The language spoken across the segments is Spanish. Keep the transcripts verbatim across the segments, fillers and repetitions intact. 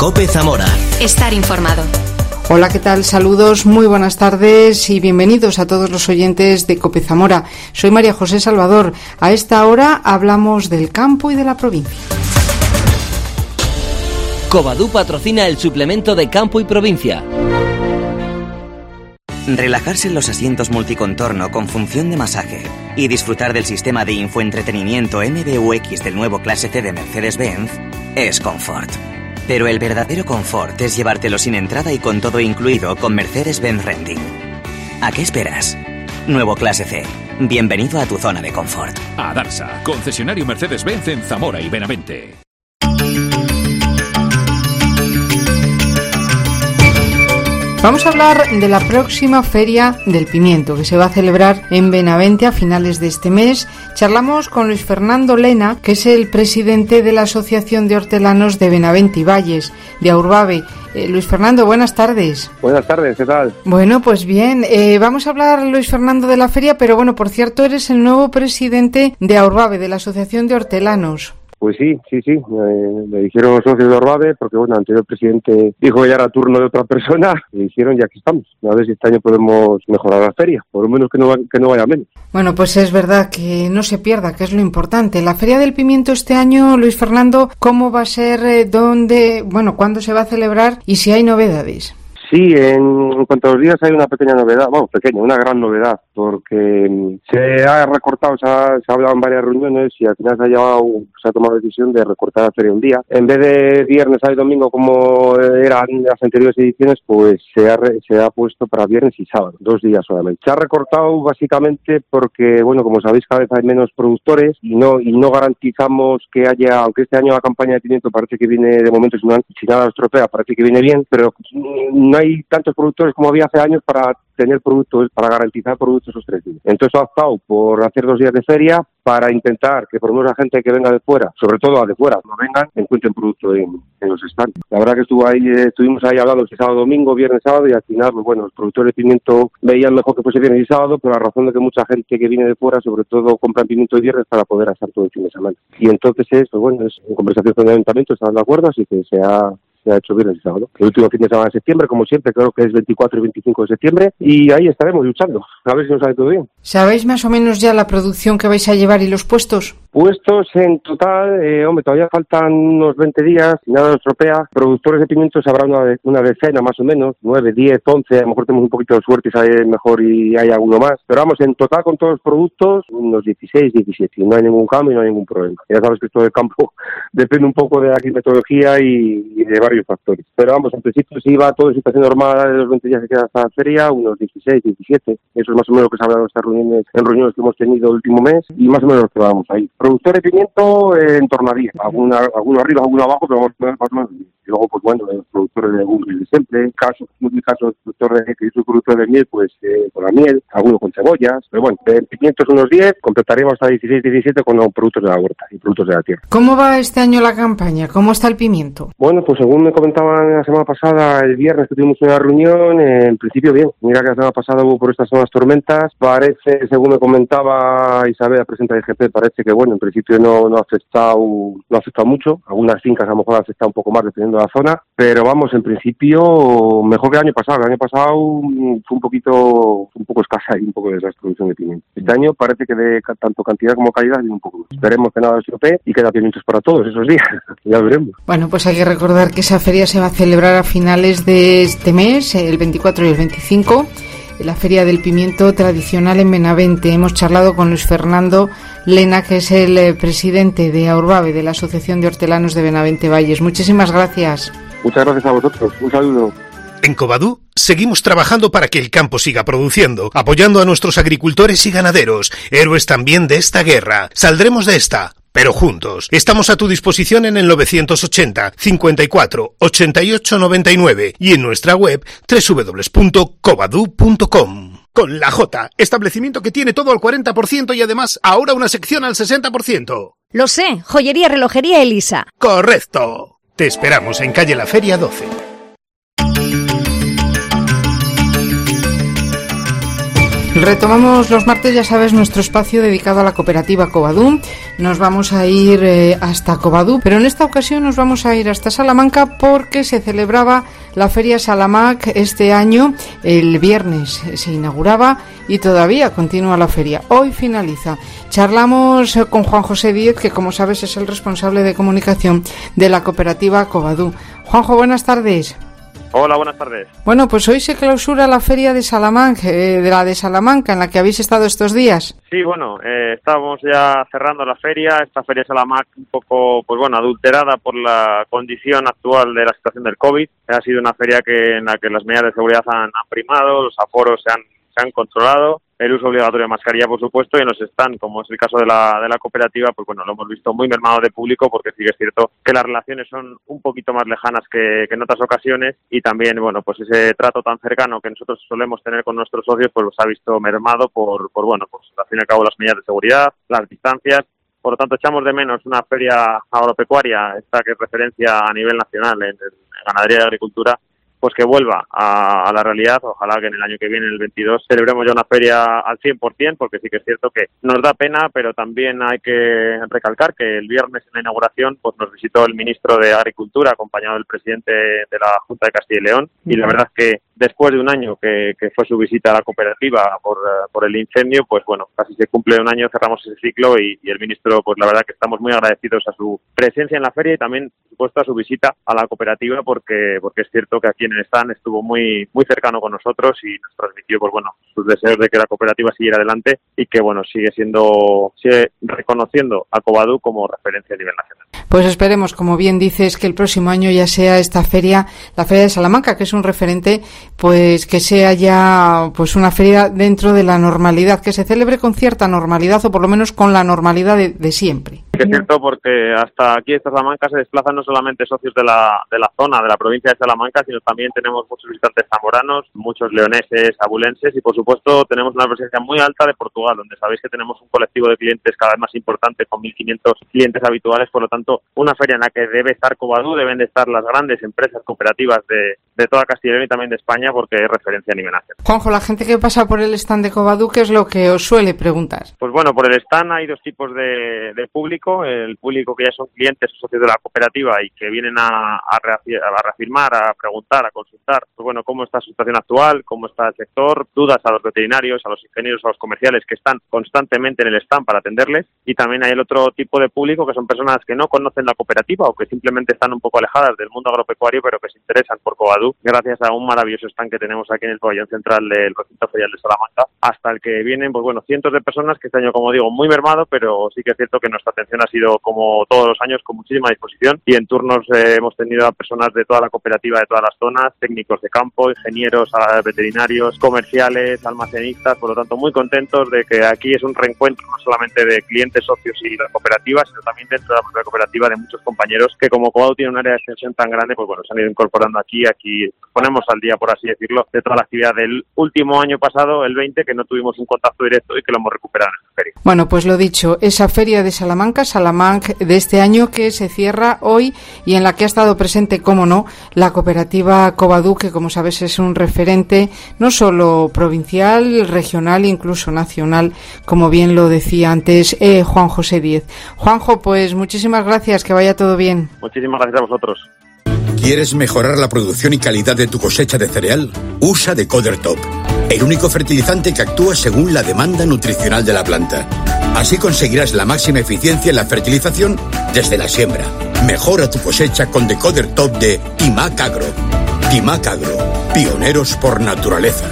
COPE Zamora. Estar informado. Hola, ¿qué tal? Saludos, muy buenas tardes y bienvenidos a todos los oyentes de COPE Zamora. Soy María José Salvador. A esta hora hablamos del campo y de la provincia. Covadú patrocina el suplemento de Campo y Provincia. Relajarse en los asientos multicontorno con función de masaje y disfrutar del sistema de infoentretenimiento M B U X del nuevo Clase C de Mercedes-Benz es confort. Pero el verdadero confort es llevártelo sin entrada y con todo incluido con Mercedes-Benz Renting. ¿A qué esperas? Nuevo Clase C. Bienvenido a tu zona de confort. A Darsa, concesionario Mercedes-Benz en Zamora y Benavente. Vamos a hablar de la próxima Feria del Pimiento, que se va a celebrar en Benavente a finales de este mes. Charlamos con Luis Fernando Lena, que es el presidente de la Asociación de Hortelanos de Benavente y Valles, de Aurbabe. Eh, Luis Fernando, buenas tardes. Buenas tardes, ¿qué tal? Bueno, pues bien, eh, vamos a hablar, Luis Fernando, de la feria, pero bueno, por cierto, eres el nuevo presidente de Aurbabe, de la Asociación de Hortelanos. Pues sí, sí, sí, eh, me dijeron los socios de Aurbabe, porque bueno, el anterior presidente dijo que ya era turno de otra persona, y dijeron ya aquí estamos, a ver si este año podemos mejorar la feria, por lo menos que no, que no vaya menos. Bueno, pues es verdad que no se pierda, que es lo importante. La Feria del Pimiento este año, Luis Fernando, ¿cómo va a ser, eh, dónde, bueno, cuándo se va a celebrar y si hay novedades? Sí, en, en cuanto a los días hay una pequeña novedad, bueno, pequeña, una gran novedad, porque se ha recortado, se ha, se ha hablado en varias reuniones y al final se ha, llevado, se ha tomado la decisión de recortar la feria un día. En vez de viernes, sábado y domingo como eran las anteriores ediciones, pues se ha, se ha puesto para viernes y sábado, dos días solamente. Se ha recortado básicamente porque, bueno, como sabéis, cada vez hay menos productores y no y no garantizamos que haya, aunque este año la campaña de pimiento parece que viene, de momento, si nada estropea, parece que viene bien, pero no hay hay tantos productores como había hace años para tener productos, para garantizar productos esos tres días. Entonces ha optado por hacer dos días de feria para intentar que por lo menos la gente que venga de fuera, sobre todo a de fuera, no vengan, encuentren producto en, en los stands. La verdad que estuvo ahí, eh, estuvimos ahí hablando de sábado, domingo, viernes, sábado y al final, pues bueno, los productores de pimiento veían mejor que fuese viernes y sábado, por la razón de que mucha gente que viene de fuera, sobre todo, compran pimiento el viernes para poder hacer todo el fin de semana. Y entonces es, pues bueno, es en conversación con el ayuntamiento, están de acuerdo, así que se ha se ha hecho viernes y sábado. El último fin de semana de septiembre, como siempre, creo que es veinticuatro y veinticinco de septiembre, y ahí estaremos luchando, a ver si nos sale todo bien. ¿Sabéis más o menos ya la producción que vais a llevar y los puestos? Puestos en total, eh, hombre, todavía faltan unos veinte días, si nada nos estropea. Productores de pimientos habrá una, de, una decena más o menos, nueve, diez, once, a lo mejor tenemos un poquito de suerte y sale mejor y hay alguno más. Pero vamos, en total con todos los productos, unos dieciséis, diecisiete, y no hay ningún cambio y no hay ningún problema. Ya sabes que esto del campo depende un poco de la climatología y, y de varios factores. Pero vamos, en principio si va todo en situación normal de los veinte días que queda hasta la feria, unos dieciséis, diecisiete, eso es más o menos lo que se ha hablado en estas reuniones, en reuniones que hemos tenido el último mes y más o menos lo que vamos ahí. Productor de pimiento eh, en torno a diez, alguna, alguno arriba, alguno abajo, pero vamos a ver más o menos. Y luego, pues bueno, los productores de legumbres de siempre, caso, en mi caso, el productor de, que yo soy productor de miel, pues eh, con la miel, algunos con cebollas, pero bueno, de pimientos unos diez, completaremos hasta dieciséis, diecisiete con los productos de la huerta y productos de la tierra. ¿Cómo va este año la campaña? ¿Cómo está el pimiento? Bueno, pues según me comentaban la semana pasada, el viernes que tuvimos una reunión, eh, en principio bien. Mira que la semana pasada hubo por estas zonas tormentas, parece, según me comentaba Isabel, la presidenta de G P, parece que bueno, en principio no, no ha afectado, no ha afectado mucho, algunas fincas a lo mejor ha afectado un poco más dependiendo de la zona, pero vamos, en principio mejor que el año pasado. El año pasado fue un poquito, un poco escasa y un poco de la producción de pimiento. Este año parece que de tanto cantidad como calidad y un poco más. Esperemos que nada se estropee y que haya pimientos para todos esos días. Ya veremos. Bueno, pues hay que recordar que esa feria se va a celebrar a finales de este mes, el veinticuatro y el veinticinco. La Feria del Pimiento tradicional en Benavente. Hemos charlado con Luis Fernando Lena, que es el eh, presidente de Aurbabe, de la Asociación de Hortelanos de Benavente Valles. Muchísimas gracias. Muchas gracias a vosotros. Un saludo. En Covadú seguimos trabajando para que el campo siga produciendo, apoyando a nuestros agricultores y ganaderos, héroes también de esta guerra. Saldremos de esta, pero juntos. Estamos a tu disposición en el novecientos ochenta, cincuenta y cuatro, ochenta y ocho, noventa y nueve y en nuestra web doble u doble u doble u punto covadú punto com. Con La J, establecimiento que tiene todo al cuarenta por ciento y además ahora una sección al sesenta por ciento. Lo sé, joyería, relojería Elisa. Correcto. Te esperamos en calle La Feria doce. Retomamos los martes, ya sabes, nuestro espacio dedicado a la cooperativa Covadú. Nos vamos a ir eh, hasta Covadú, pero en esta ocasión nos vamos a ir hasta Salamanca porque se celebraba la Feria Salamac este año. El viernes se inauguraba y todavía continúa la feria. Hoy finaliza. Charlamos con Juan José Díez, que como sabes es el responsable de comunicación de la cooperativa Covadú. Juanjo, buenas tardes. Hola, buenas tardes. Bueno, pues hoy se clausura la feria de Salamanca, eh, de la de Salamanca, en la que habéis estado estos días. Sí, bueno, eh, estamos ya cerrando la feria, esta feria de Salamanca un poco, pues bueno, adulterada por la condición actual de la situación del COVID. Ha sido una feria que en la que las medidas de seguridad han, han primado, los aforos se han, se han controlado, el uso obligatorio de mascarilla, por supuesto, y en los stands, como es el caso de la de la cooperativa, pues bueno, lo hemos visto muy mermado de público, porque sí que es cierto que las relaciones son un poquito más lejanas que, que en otras ocasiones, y también, bueno, pues ese trato tan cercano que nosotros solemos tener con nuestros socios, pues se ha visto mermado por, por bueno, pues al fin y al cabo las medidas de seguridad, las distancias. Por lo tanto, echamos de menos una feria agropecuaria, esta que es referencia a nivel nacional en, en ganadería y agricultura, pues que vuelva a, a la realidad. Ojalá que en el año que viene, en el veintidós, celebremos ya una feria al cien por ciento, porque sí que es cierto que nos da pena, pero también hay que recalcar que el viernes en la inauguración pues nos visitó el ministro de Agricultura, acompañado del presidente de la Junta de Castilla y León, y la verdad es que después de un año que, que fue su visita a la cooperativa por, por el incendio, pues bueno, casi se cumple un año, cerramos ese ciclo y, y el ministro, pues la verdad que estamos muy agradecidos a su presencia en la feria y también, por supuesto, a su visita a la cooperativa, porque porque es cierto que aquí en el stand estuvo muy muy cercano con nosotros y nos transmitió, pues bueno, sus deseos de que la cooperativa siguiera adelante y que, bueno, sigue siendo, sigue reconociendo a Covadú como referencia a nivel nacional. Pues esperemos, como bien dices, que el próximo año ya sea esta feria, la Feria de Salamanca, que es un referente, pues que sea ya pues una feria dentro de la normalidad, que se celebre con cierta normalidad o por lo menos con la normalidad de, de siempre. Es cierto, porque hasta aquí, esta Salamanca, se desplazan no solamente socios de la de la zona, de la provincia de Salamanca, sino también tenemos muchos visitantes zamoranos, muchos leoneses, abulenses y, por supuesto, tenemos una presencia muy alta de Portugal, donde sabéis que tenemos un colectivo de clientes cada vez más importante, con mil quinientos clientes habituales. Por lo tanto, una feria en la que debe estar Covadú, deben de estar las grandes empresas cooperativas de, de toda Castilla y León y también de España, porque es referencia a nivel nacional. Juanjo, la gente que pasa por el stand de Covadú, ¿qué es lo que os suele preguntar? Pues bueno, por el stand hay dos tipos de, de público. El público que ya son clientes o socios de la cooperativa y que vienen a, a, a reafirmar, a preguntar, a consultar, pues bueno, cómo está su situación actual, cómo está el sector, dudas a los veterinarios, a los ingenieros, a los comerciales que están constantemente en el stand para atenderles. Y también hay el otro tipo de público que son personas que no conocen la cooperativa o que simplemente están un poco alejadas del mundo agropecuario, pero que se interesan por Covadú gracias a un maravilloso stand que tenemos aquí en el pabellón central del recinto ferial de Salamanca, hasta el que vienen, pues bueno, cientos de personas que este año, como digo, muy mermado, pero sí que es cierto que nuestra atención ha sido, como todos los años, con muchísima disposición, y en turnos eh, hemos tenido a personas de toda la cooperativa, de todas las zonas, técnicos de campo, ingenieros, veterinarios, comerciales, almacenistas. Por lo tanto, muy contentos de que aquí es un reencuentro no solamente de clientes, socios y la cooperativa, sino también dentro de la propia cooperativa de muchos compañeros que, como Covadú tiene un área de extensión tan grande, pues bueno, se han ido incorporando aquí, aquí ponemos al día, por así decirlo, de toda la actividad del último año pasado, el veinte, que no tuvimos un contacto directo y que lo hemos recuperado en esta feria. Bueno, pues lo dicho, esa feria de Salamanca, Salamanca de este año, que se cierra hoy y en la que ha estado presente, cómo no, la cooperativa Covadú, que como sabes es un referente no solo provincial, regional, incluso nacional, como bien lo decía antes eh, Juan José Díez. Juanjo, pues muchísimas gracias, que vaya todo bien. Muchísimas gracias a vosotros. ¿Quieres mejorar la producción y calidad de tu cosecha de cereal? Usa Decoder Top, el único fertilizante que actúa según la demanda nutricional de la planta. Así conseguirás la máxima eficiencia en la fertilización desde la siembra. Mejora tu cosecha con Decoder Top de Timac Agro. Timac Agro, pioneros por naturaleza.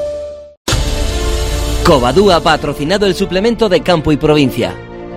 Covadú ha patrocinado el suplemento de Campo y Provincia.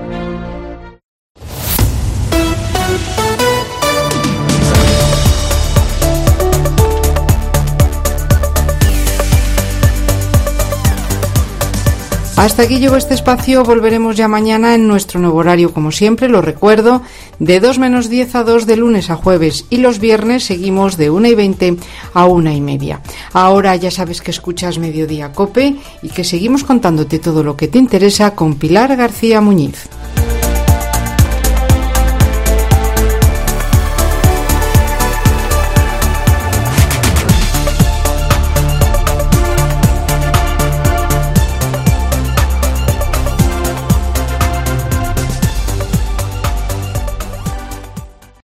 Hasta aquí llegó este espacio, volveremos ya mañana en nuestro nuevo horario, como siempre, lo recuerdo, de dos menos diez a dos de lunes a jueves, y los viernes seguimos de una y veinte a una y media. Ahora ya sabes que escuchas Mediodía Cope y que seguimos contándote todo lo que te interesa con Pilar García Muñiz.